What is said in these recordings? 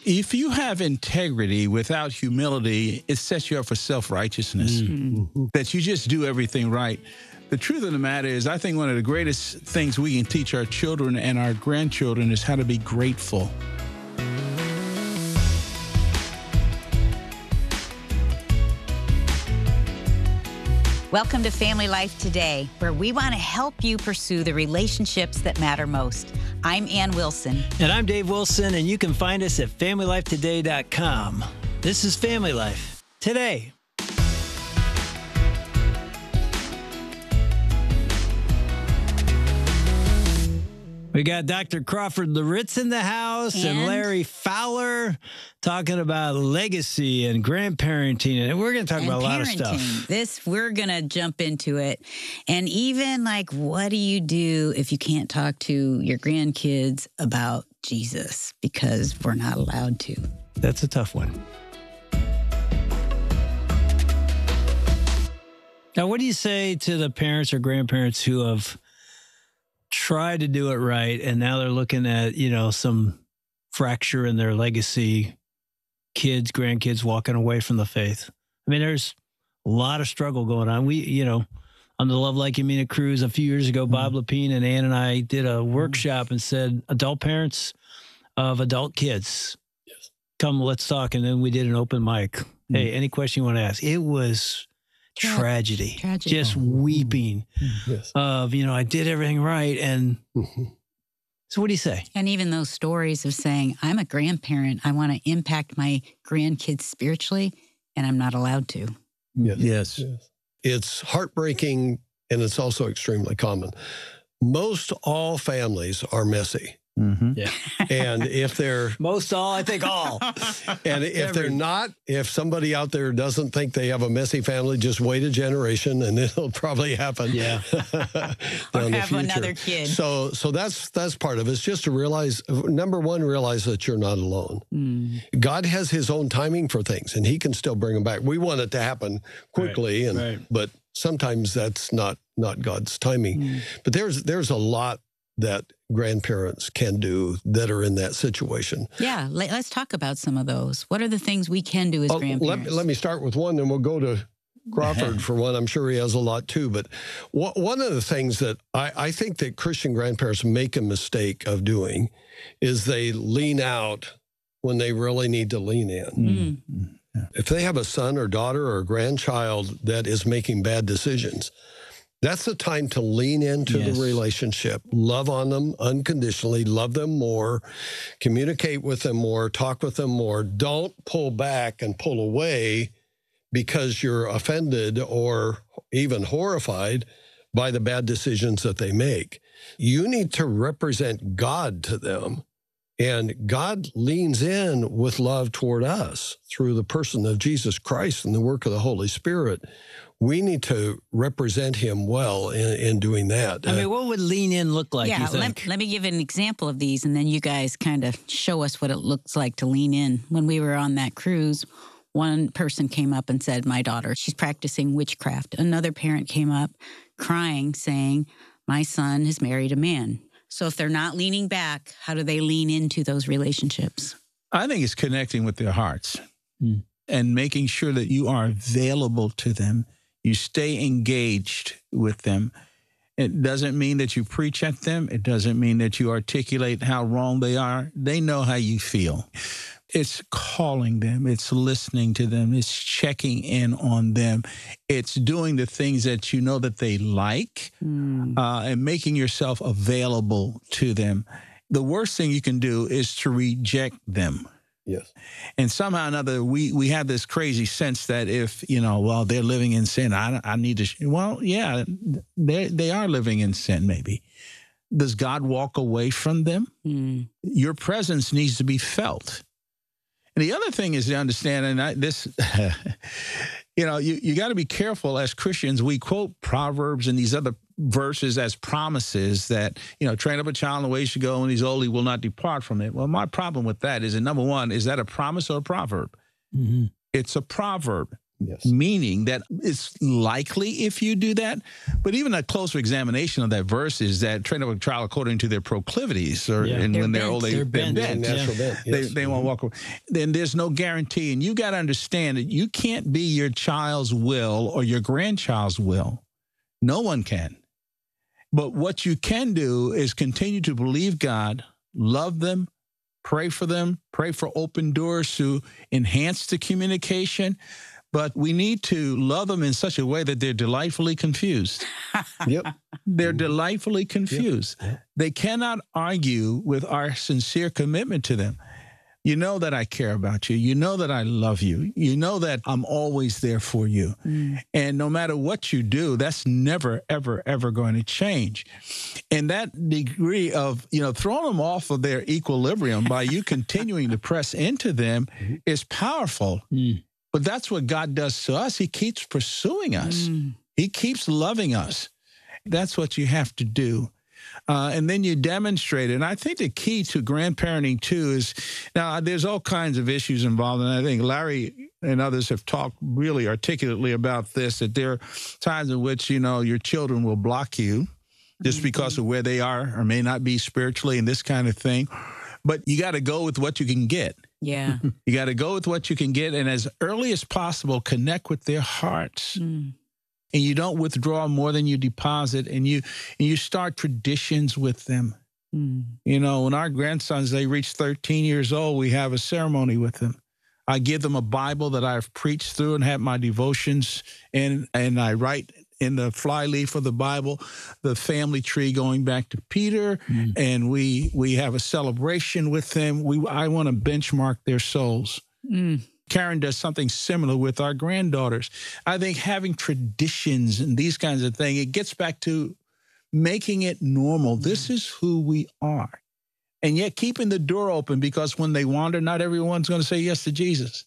If you have integrity without humility, it sets you up for self-righteousness, that you just do everything right. The truth of the matter is, I think one of the greatest things we can teach our children and our grandchildren is how to be grateful. Welcome to Family Life Today, where we want to help you pursue the relationships that matter most. I'm Ann Wilson. And I'm Dave Wilson, and you can find us at FamilyLifeToday.com. This is Family Life Today. We got Dr. Crawford Loritz in the house and Larry Fowler talking about legacy and grandparenting. And we're going to talk about a lot of stuff. We're going to jump into it. And even what do you do if you can't talk to your grandkids about Jesus? Because we're not allowed to. That's a tough one. Now, what do you say to the parents or grandparents who have tried to do it right, and now they're looking at, some fracture in their legacy, kids, grandkids walking away from the faith? I mean, there's a lot of struggle going on. We, on the Love Like You Mean It cruise a few years ago, Bob Lepine and Ann and I did a workshop and said, adult parents of adult kids, come, let's talk. And then we did an open mic. Hey, any question you want to ask? It was tragedy. Just weeping of, I did everything right. And so what do you say? And even those stories of saying, I'm a grandparent, I want to impact my grandkids spiritually, and I'm not allowed to. Yes. It's heartbreaking, and it's also extremely common. Most all families are messy. Yeah. And if they're I think all. And if they're not, if somebody out there doesn't think they have a messy family, just wait a generation and it'll probably happen. Yeah. Or have another kid. So that's part of it. It's just to realize, number one, realize that you're not alone. God has his own timing for things, and he can still bring them back. We want it to happen quickly, but sometimes that's not God's timing. But there's a lot that grandparents can do that are in that situation. Yeah, let's talk about some of those. What are the things we can do as grandparents? Let me start with one, then we'll go to Crawford for one. I'm sure he has a lot too. But one of the things that I think that Christian grandparents make a mistake of doing is they lean out when they really need to lean in. If they have a son or daughter or a grandchild that is making bad decisions, that's the time to lean into the relationship, love on them unconditionally, love them more, communicate with them more, talk with them more. Don't pull back and pull away because you're offended or even horrified by the bad decisions that they make. You need to represent God to them. And God leans in with love toward us through the person of Jesus Christ and the work of the Holy Spirit. We need to represent him well in doing that. I mean, what would lean in look like, you think? Let me give an example of these, and then you guys kind of show us what it looks like to lean in. When we were on that cruise, one person came up and said, my daughter, she's practicing witchcraft. Another parent came up crying, saying, my son has married a man. So if they're not leaning back, how do they lean into those relationships? I think it's connecting with their hearts and making sure that you are available to them. You stay engaged with them. It doesn't mean that you preach at them. It doesn't mean that you articulate how wrong they are. They know how you feel. It's calling them. It's listening to them. It's checking in on them. It's doing the things that you know that they like and making yourself available to them. The worst thing you can do is to reject them. Yes. And somehow or another, we have this crazy sense that if, they're living in sin, I need to, they are living in sin maybe. Does God walk away from them? Your presence needs to be felt. And the other thing is to understand, you got to be careful as Christians. We quote Proverbs and these other verses as promises that, train up a child in the way he should go, and he's old, he will not depart from it. Well, my problem with that is, number one, is that a promise or a proverb? It's a proverb. Yes. Meaning that it's likely if you do that. But even a closer examination of that verse is that train up a child according to their proclivities, or and when they're old, they're bent. Natural bent. Yes. They won't walk away. Then there's no guarantee. And you got to understand that you can't be your child's will or your grandchild's will. No one can. But what you can do is continue to believe God, love them, pray for them, pray for open doors to enhance the communication. But we need to love them in such a way that they're delightfully confused. Yep. They're delightfully confused. Yep. They cannot argue with our sincere commitment to them. You know that I care about you. You know that I love you. You know that I'm always there for you. And no matter what you do, that's never, ever, ever going to change. And that degree of, throwing them off of their equilibrium by you continuing to press into them is powerful. But that's what God does to us. He keeps pursuing us. He keeps loving us. That's what you have to do. And then you demonstrate it. And I think the key to grandparenting, too, is now there's all kinds of issues involved. And I think Larry and others have talked really articulately about this, that there are times in which, your children will block you just because of where they are or may not be spiritually and this kind of thing. But you got to go with what you can get. Yeah. You got to go with what you can get. And as early as possible, connect with their hearts. And you don't withdraw more than you deposit. And you start traditions with them. When our grandsons, they reach 13 years old, we have a ceremony with them. I give them a Bible that I've preached through and have my devotions in, and I write in the flyleaf of the Bible, the family tree going back to Peter, and we have a celebration with them. I want to benchmark their souls. Karen does something similar with our granddaughters. I think having traditions and these kinds of things, it gets back to making it normal. This is who we are. And yet keeping the door open, because when they wander, not everyone's going to say yes to Jesus.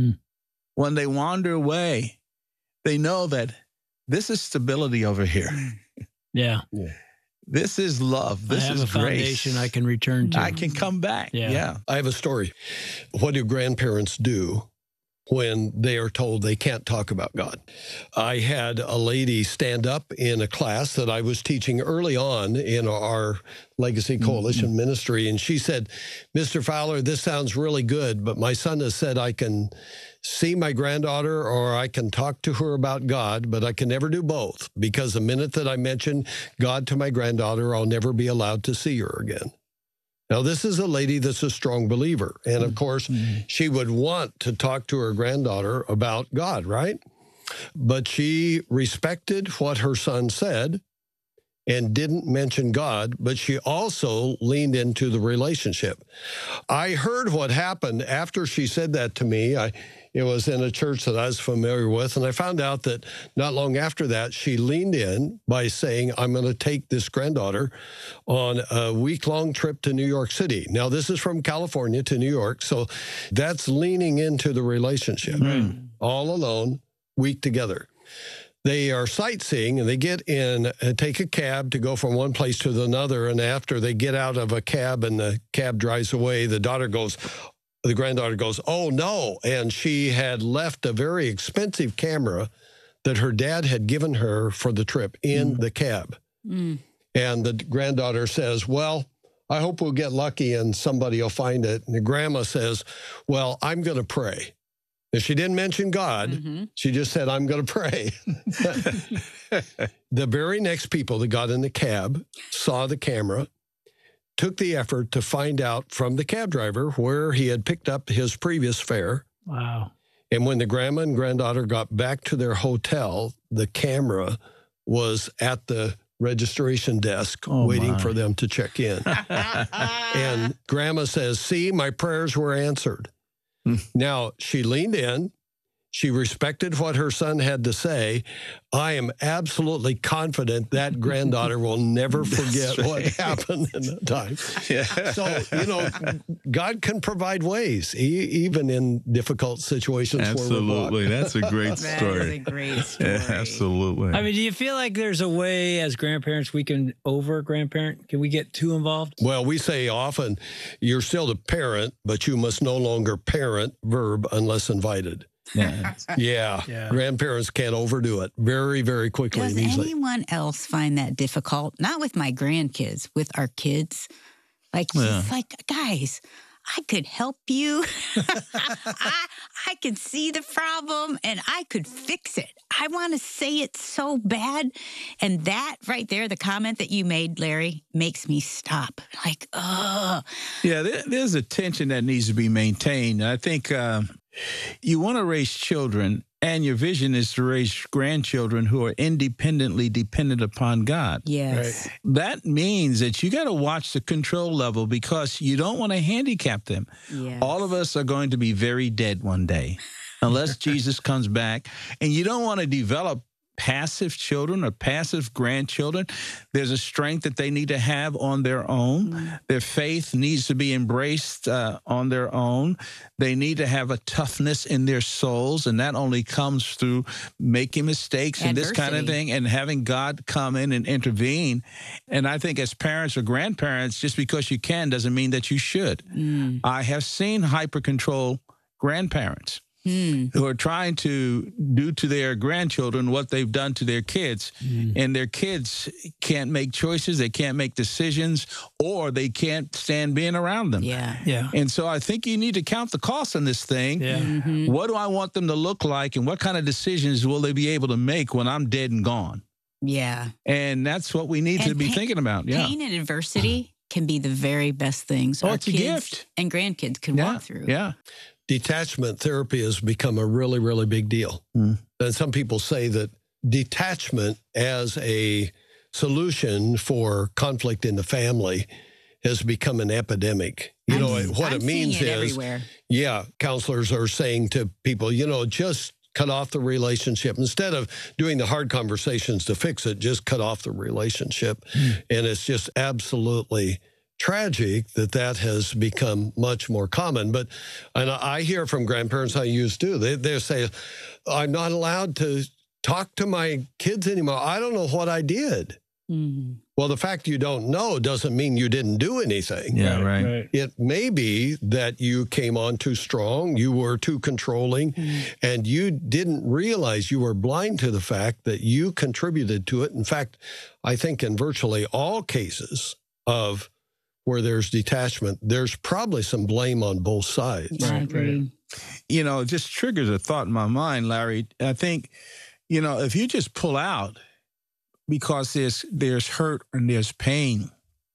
When they wander away, they know that this is stability over here. Yeah. This is love. This is a foundation grace. I can return to. I can come back. Yeah. I have a story. What do grandparents do when they are told they can't talk about God? I had a lady stand up in a class that I was teaching early on in our Legacy Coalition ministry, and she said, "Mr. Fowler, this sounds really good, but my son has said I can see my granddaughter or I can talk to her about God, but I can never do both, because the minute that I mention God to my granddaughter, I'll never be allowed to see her again." Now, this is a lady that's a strong believer. And of course, she would want to talk to her granddaughter about God, right? But she respected what her son said and didn't mention God, but she also leaned into the relationship. I heard what happened after she said that to me. It was in a church that I was familiar with, and I found out that not long after that, she leaned in by saying, "I'm going to take this granddaughter on a week-long trip to New York City." Now, this is from California to New York, so that's leaning into the relationship. All alone, week together. They are sightseeing, and they get in and take a cab to go from one place to another, and after they get out of a cab and the cab drives away, the granddaughter goes, "Oh, no." And she had left a very expensive camera that her dad had given her for the trip in the cab. And the granddaughter says, "Well, I hope we'll get lucky and somebody will find it." And the grandma says, "Well, I'm going to pray." And she didn't mention God. She just said, "I'm going to pray." The very next people that got in the cab saw the camera, took the effort to find out from the cab driver where he had picked up his previous fare. Wow. And when the grandma and granddaughter got back to their hotel, the camera was at the registration desk waiting for them to check in. And grandma says, "See, my prayers were answered." Now, she leaned in. She respected what her son had to say. I am absolutely confident that granddaughter will never forget what happened in that time. So, God can provide ways, even in difficult situations. Absolutely. That's a great story. That is a great story. Absolutely. I mean, do you feel like there's a way as grandparents we can over-grandparent? Can we get too involved? Well, we say often, you're still the parent, but you must no longer parent, verb, unless invited. Yeah. Yeah. Grandparents can't overdo it very, very quickly Does and easily. anyone else find that difficult? Not with my grandkids, with our kids. Like, it's like, guys, I could help you. I could see the problem and I could fix it. I want to say it so bad. And that right there, the comment that you made, Larry, makes me stop. Like, ugh. Yeah, there's a tension that needs to be maintained. I think you want to raise children, and your vision is to raise grandchildren who are independently dependent upon God. Yes. Right. That means that you got to watch the control level because you don't want to handicap them. Yes. All of us are going to be very dead one day unless Jesus comes back. And you don't want to develop passive children or passive grandchildren. There's a strength that they need to have on their own. Their faith needs to be embraced on their own. They need to have a toughness in their souls, and that only comes through making mistakes and this kind of thing and having God come in and intervene. And I think as parents or grandparents, just because you can doesn't mean that you should. I have seen hyper-control grandparents who are trying to do to their grandchildren what they've done to their kids. And their kids can't make choices, they can't make decisions, or they can't stand being around them. Yeah. And so I think you need to count the cost on this thing. Yeah. What do I want them to look like, and what kind of decisions will they be able to make when I'm dead and gone? Yeah. And that's what we need to be thinking about. Yeah. Pain and adversity can be the very best things our it's a kids gift. and grandkids can walk through. Yeah. Detachment therapy has become a really, really big deal. And some people say that detachment as a solution for conflict in the family has become an epidemic. You know, what it means is, everywhere. Counselors are saying to people, just cut off the relationship. Instead of doing the hard conversations to fix it, just cut off the relationship. And it's just absolutely tragic that has become much more common. And I hear from grandparents I used to, they say, I'm not allowed to talk to my kids anymore. I don't know what I did. Well, the fact you don't know doesn't mean you didn't do anything. Yeah, right. It may be that you came on too strong, you were too controlling, and you didn't realize, you were blind to the fact that you contributed to it. In fact, I think in virtually all cases of where there's detachment, there's probably some blame on both sides. I agree. It just triggers a thought in my mind, Larry. I think, if you just pull out because there's hurt and there's pain,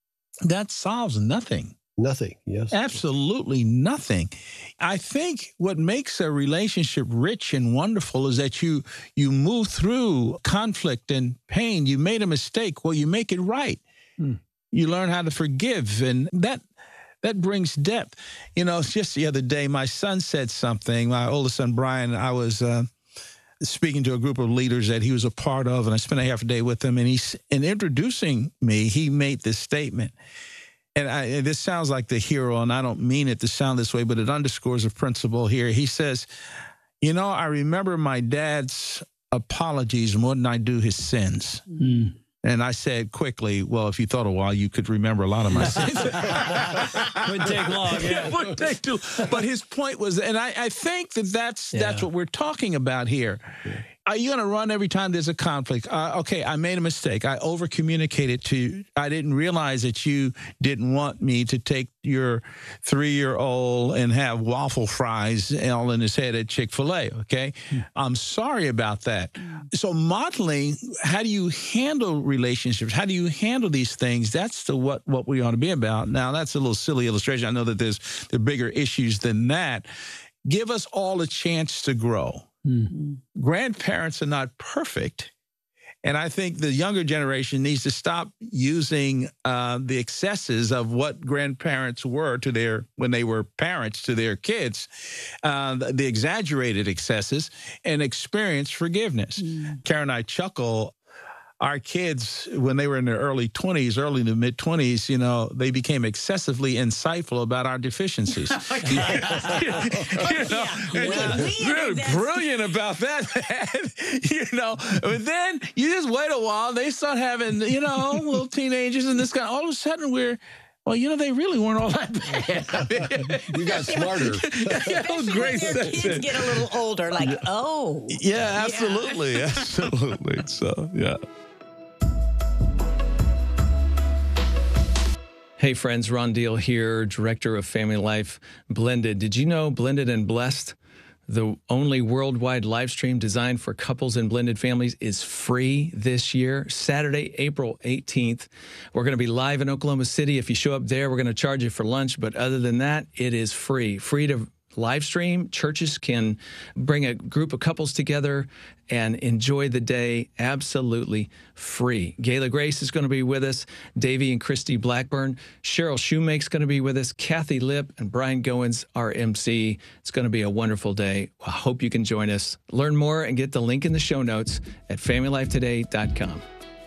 that solves nothing. Nothing, yes. Absolutely nothing. I think what makes a relationship rich and wonderful is that you move through conflict and pain. You made a mistake. Well, you make it right. You learn how to forgive, and that brings depth. Just the other day, my son said something. My oldest son, Brian, I was speaking to a group of leaders that he was a part of, and I spent a half a day with him, and in introducing me, he made this statement. And this sounds like the hero, and I don't mean it to sound this way, but it underscores a principle here. He says, I remember my dad's apologies more than I do his sins. And I said quickly, well, if you thought a while, you could remember a lot of my sins. Wouldn't take long. It wouldn't take too. But his point was, and I think that's what we're talking about here. Are you going to run every time there's a conflict? Okay, I made a mistake. I over-communicated to you. I didn't realize that you didn't want me to take your 3-year-old and have waffle fries all in his head at Chick-fil-A, okay? I'm sorry about that. So modeling, how do you handle relationships? How do you handle these things? That's what we ought to be about. Now, that's a little silly illustration. I know that there are bigger issues than that. Give us all a chance to grow. Grandparents are not perfect. And I think the younger generation needs to stop using the excesses of what grandparents were when they were parents to their kids, the exaggerated excesses, and experience forgiveness. Karen and I chuckle. Our kids, when they were in their early to mid-20s, they became excessively insightful about our deficiencies. They're brilliant about that, But then you just wait a while, they start having, little teenagers and this kind. All of a sudden, well, they really weren't all that bad. You got smarter. Especially when your kids get a little older, like, oh. Yeah, absolutely. Absolutely. So, yeah. Hey friends, Ron Deal here, Director of Family Life Blended. Did you know Blended and Blessed, the only worldwide live stream designed for couples and blended families, is free this year? Saturday, April 18th. We're going to be live in Oklahoma City. If you show up there, we're going to charge you for lunch. But other than that, it is free. Free to live stream. Churches can bring a group of couples together and enjoy the day absolutely free. Gayla Grace is going to be with us. Davey and Christy Blackburn. Cheryl Shoemake's going to be with us. Kathy Lipp and Brian Goins, our MC. It's going to be a wonderful day. I hope you can join us. Learn more and get the link in the show notes at familylifetoday.com.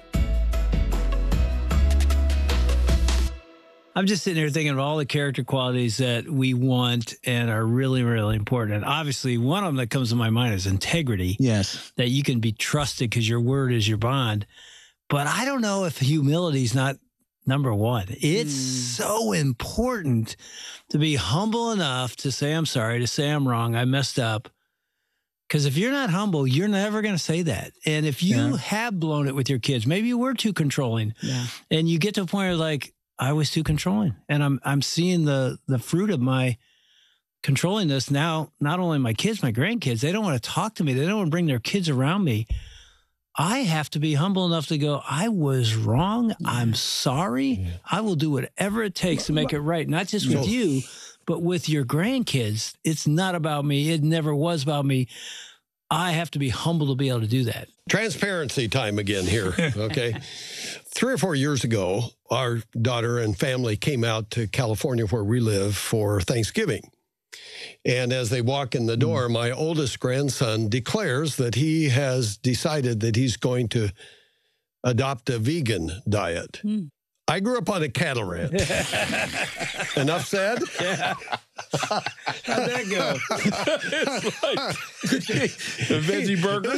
I'm just sitting here thinking of all the character qualities that we want and are really, really important. And obviously, one of them that comes to my mind is integrity. Yes. That you can be trusted because your word is your bond. But I don't know if humility is not number one. It's so important to be humble enough to say, I'm sorry, to say I'm wrong, I messed up. Because if you're not humble, you're never going to say that. And if you have blown it with your kids, maybe you were too controlling. Yeah. And you get to a point where like, I was too controlling, and I'm seeing the fruit of my controllingness now. Not only my kids, my grandkids, they don't want to talk to me. They don't want to bring their kids around me. I have to be humble enough to go, I was wrong. I'm sorry. I will do whatever it takes to make it right. Not just with you, but with your grandkids. It's not about me. It never was about me. I have to be humble to be able to do that. Transparency time again here, okay? 3 or 4 years ago, our daughter and family came out to California where we live for Thanksgiving. And as they walk in the door, my oldest grandson declares that he has decided that he's going to adopt a vegan diet. I grew up on a cattle ranch. Enough said? Yeah. How'd that go? It's like a veggie burger.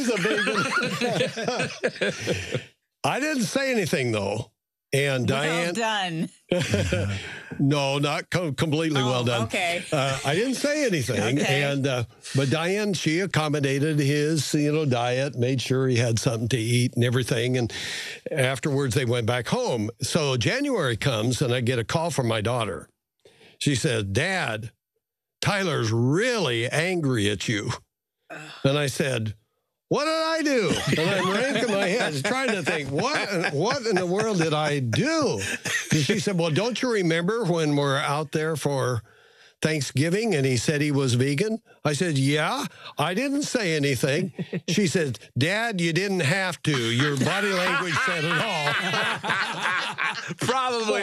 It's a vegan. I didn't say anything, though. And Diane... Well done. No, not completely well done. Okay. I didn't say anything. Okay. And but Diane, she accommodated his, diet, made sure he had something to eat and everything. And afterwards, they went back home. So January comes, and I get a call from my daughter. She said, Dad, Tyler's really angry at you. And I said, what did I do? And I'm ranking my head, trying to think, what in the world did I do? And she said, well, don't you remember when we're out there for Thanksgiving and he said he was vegan? I said, yeah, I didn't say anything. She said, Dad, you didn't have to. Your body language said it all. Probably.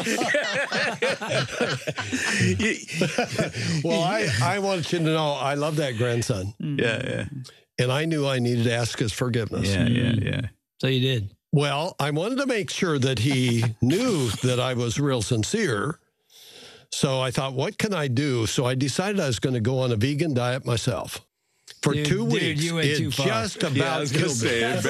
Well, I want you to know I love that grandson. Yeah. And I knew I needed to ask his forgiveness. Yeah. So you did. Well, I wanted to make sure that he knew that I was real sincere. So I thought, what can I do? So I decided I was going to go on a vegan diet myself. For 2 weeks, you went too far. Just about killed me. I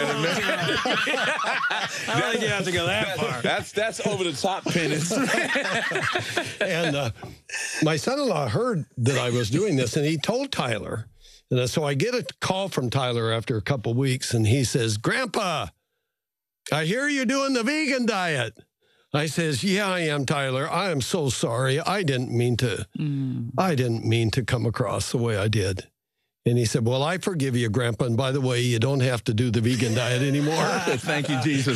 don't think you have to go that far. That's over the top penance. And my son-in-law heard that I was doing this, and he told Tyler. And so I get a call from Tyler after a couple of weeks, and he says, Grandpa, I hear you doing the vegan diet. I says, yeah, I am, Tyler. I am so sorry. I didn't mean to come across the way I did. And he said, well, I forgive you, Grandpa. And by the way, you don't have to do the vegan diet anymore. Thank you, Jesus.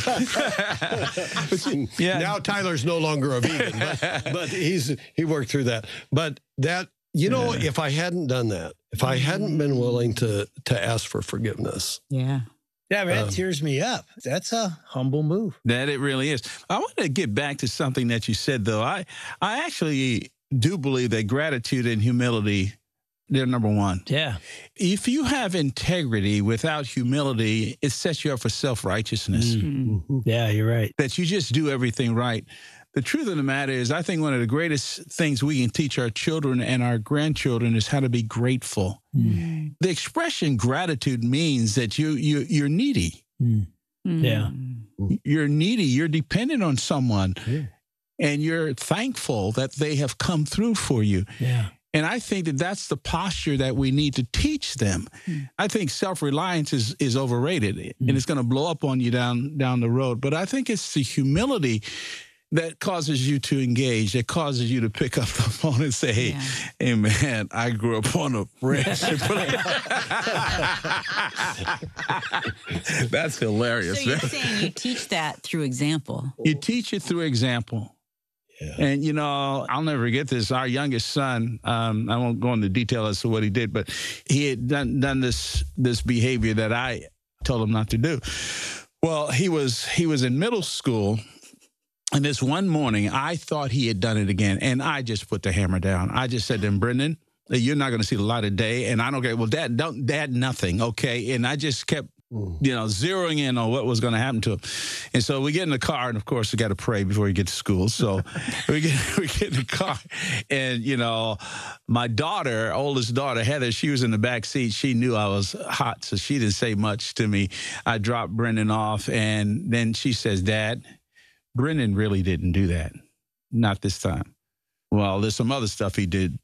Now Tyler's no longer a vegan, but he worked through that. But that, if I hadn't done that, if I hadn't been willing to ask for forgiveness. Yeah. Yeah, man, that tears me up. That's a humble move. That it really is. I want to get back to something that you said, though. I actually do believe that gratitude and humility, they're number one. Yeah. If you have integrity without humility, it sets you up for self-righteousness. Mm-hmm. Yeah, you're right. That you just do everything right. The truth of the matter is, I think one of the greatest things we can teach our children and our grandchildren is how to be grateful. Mm. The expression gratitude means that you're needy. Mm. Yeah. You're needy. You're dependent on someone. Yeah. and you're thankful that they have come through for you. Yeah. And I think that that's the posture that we need to teach them. I think self-reliance is overrated, and it's going to blow up on you down the road. But I think it's the humility that causes you to engage, that causes you to pick up the phone and say, hey man, I grew up on a ranch. That's hilarious. So you're saying you teach that through example. You teach it through example. Yeah. And, you know, I'll never forget this. Our youngest son, I won't go into detail as to what he did, but he had done this behavior that I told him not to do. Well, he was in middle school, and this one morning, I thought he had done it again, and I just put the hammer down. I just said to him, Brendan, you're not going to see the light of day, and I don't care. Well, Dad, nothing, okay? And I just kept, zeroing in on what was going to happen to him. And so we get in the car, and of course, we got to pray before we get to school. So we get in the car, and, you know, my daughter, oldest daughter, Heather, she was in the back seat. She knew I was hot, so she didn't say much to me. I dropped Brendan off, and then she says, Dad, Brendan really didn't do that. Not this time. Well, there's some other stuff he did.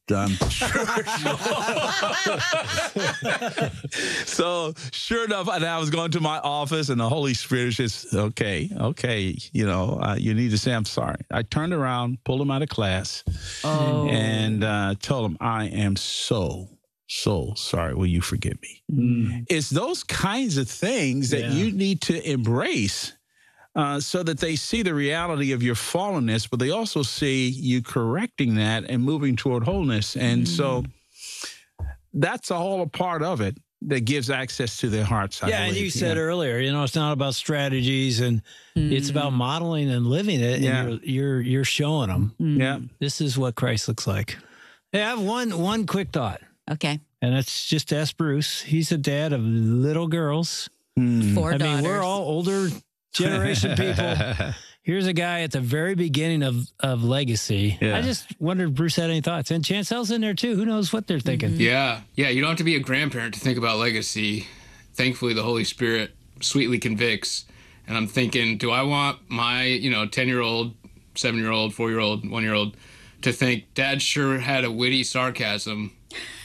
So sure enough, and I was going to my office, and the Holy Spirit says, okay, you know, you need to say I'm sorry. I turned around, pulled him out of class, and told him, I am so sorry. Will you forgive me? It's those kinds of things that you need to embrace. So that they see the reality of your fallenness, but they also see you correcting that and moving toward wholeness. And so that's all a part of it that gives access to their hearts. I believe. And you said earlier, you know, it's not about strategies, and it's about modeling and living it. And you're showing them. Yeah, this is what Christ looks like. Hey, I have one quick thought. Okay. And that's just to ask Bruce. He's a dad of little girls. 4 daughters. I mean, we're all older generation people. Here's a guy at the very beginning of legacy. I just wondered if Bruce had any thoughts. And Chancel's in there too. Who knows what they're thinking? Yeah. You don't have to be a grandparent to think about legacy. Thankfully, the Holy Spirit sweetly convicts. And I'm thinking, do I want my, 10-year-old, 7-year-old, 4-year-old, 1-year-old to think Dad sure had a witty sarcasm,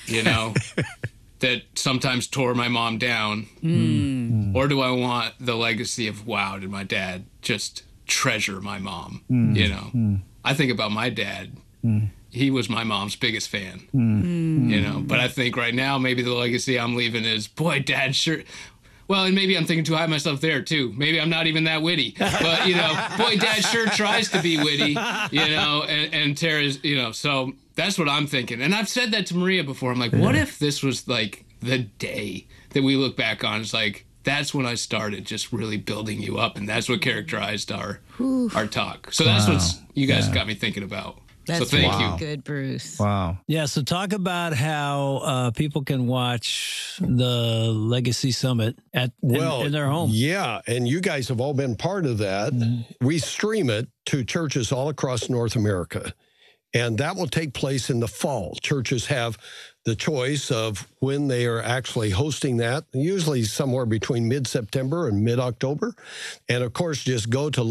that sometimes tore my mom down? Or do I want the legacy of, wow, did my dad just treasure my mom? I think about my dad. He was my mom's biggest fan, but I think right now maybe the legacy I'm leaving is, boy, Dad sure... Well, and maybe I'm thinking too high of myself there, too. Maybe I'm not even that witty. But, boy, Dad sure tries to be witty, and Tara's, so that's what I'm thinking. And I've said that to Maria before. I'm like, what if this was like the day that we look back on? It's like, that's when I started just really building you up. And that's what characterized our talk. So that's what you guys got me thinking about. That's so thank you. Good, Bruce. Wow. Yeah, so talk about how people can watch the Legacy Summit in their home. Yeah, and you guys have all been part of that. We stream it to churches all across North America, and that will take place in the fall. Churches have the choice of when they are actually hosting that, usually somewhere between mid-September and mid-October. And, of course, just go to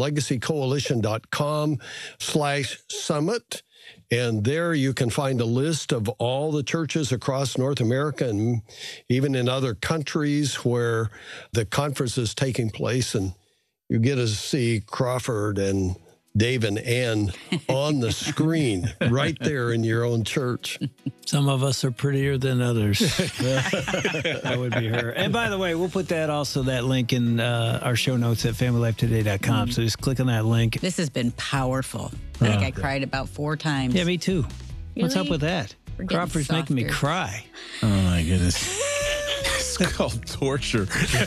legacycoalition.com/summit. And there you can find a list of all the churches across North America and even in other countries where the conference is taking place. And you get to see Crawford and Dave and Ann on the screen right there in your own church. Some of us are prettier than others. That would be her. And by the way, we'll put that link in our show notes at familylifetoday.com. So just click on that link. This has been powerful. I think I cried about 4 times. Yeah, me too. What's up with that? Crawford's making me cry. Oh, my goodness. It's called torture.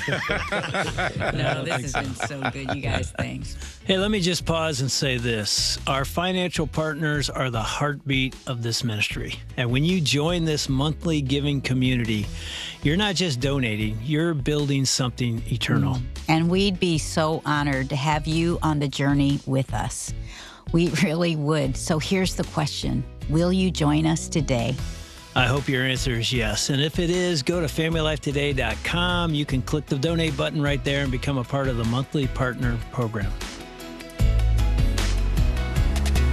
No, this has been so good, you guys. Thanks. Hey, let me just pause and say this. Our financial partners are the heartbeat of this ministry. And when you join this monthly giving community, you're not just donating, you're building something eternal. And we'd be so honored to have you on the journey with us. We really would. So here's the question. Will you join us today? I hope your answer is yes. And if it is, go to familylifetoday.com. You can click the donate button right there and become a part of the monthly partner program.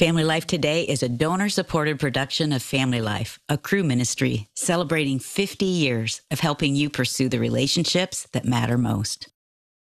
Family Life Today is a donor-supported production of Family Life, a Cru ministry celebrating 50 years of helping you pursue the relationships that matter most.